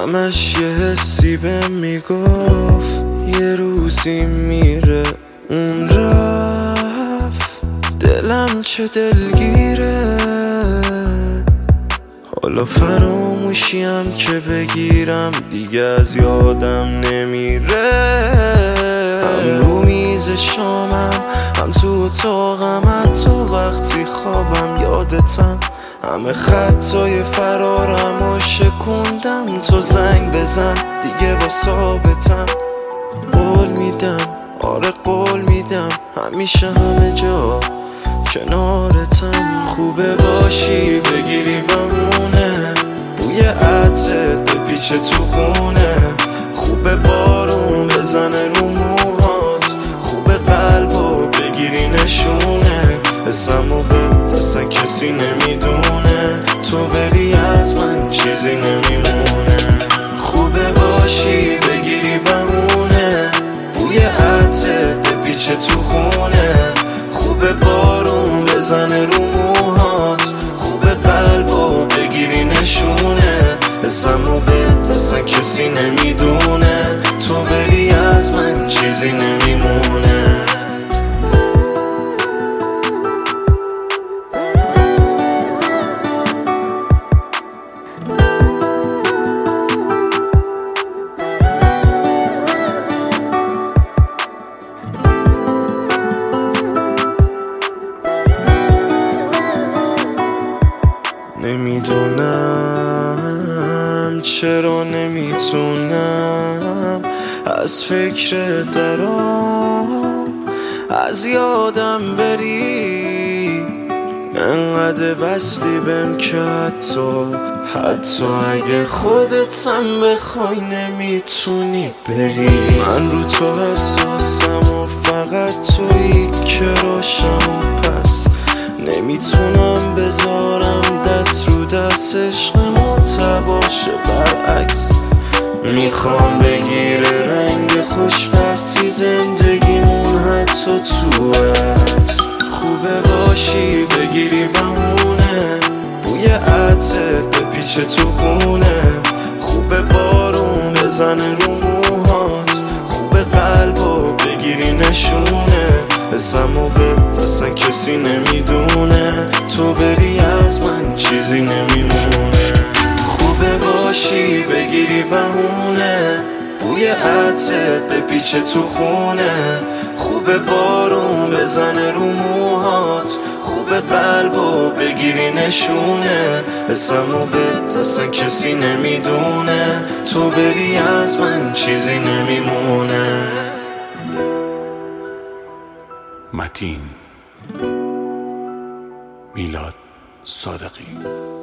همش یه حسی بهم میگفت یه روزی میره اون رفت. دلم چه دلگیره، حالا فراموشیم که بگیرم دیگه از یادم نمیره. هم رو میز شامم، هم تو اتاقم، حتی وقتی خوابم یادتم. همه خطای فرارم و شکوندم، تو زنگ بزن دیگه با ثابتم. قول میدم، آره قول میدم، همیشه همه جا کنارتم. خوبه باشی بگیری بمونه، بوی عطرت بپیچه تو خونه. خوبه بارون بزنه رو موهات، خوبه قلبو بگیری نشونه. اسمو به اصلا کسی نمیدونه، تو بری از من چیزی نمیمونه. خوبه باشی بگیری بمونه، بوی عطرت بپیچه تو خونه. خوبه بارون بزنه رو موهات، خوبه قلبو بگیری نشونه. اسمو به اصلا کسی نمیدونه، تو بری از من چیزی نمیمونه. نمیدونم چرا نمیتونم از فکر درام از یادم بری. انقدر وصلی بهم که حتی اگه خودتم بخوای نمیتونی بری. من رو تو حساسم و فقط تویی که روشم و پس نمیتونم بذارم دست رو دست عشقمون تباشه. برعکس میخوام بگیره رنگ خوشبختی زندگیمون حتی تو عکس. خوبه باشی بگیری بمونه، بوی عطرت بپیچه تو خونه. خوبه بارون بزنه رو موهات، خوبه قلبو بگیری نشونه. اسمو به اصلا کسی نمیدونه، تو بری از من چیزی نمیمونه. خوبه باشی بگیری بهونه، بوی عطرت بپیچه تو خونه. خوبه بارون بزنه رو موهات، خوبه قلبو بگیری نشونه. اسمو به اصلا کسی نمیدونه، تو بری از من چیزی نمیمونه. متین میلاد صادقی.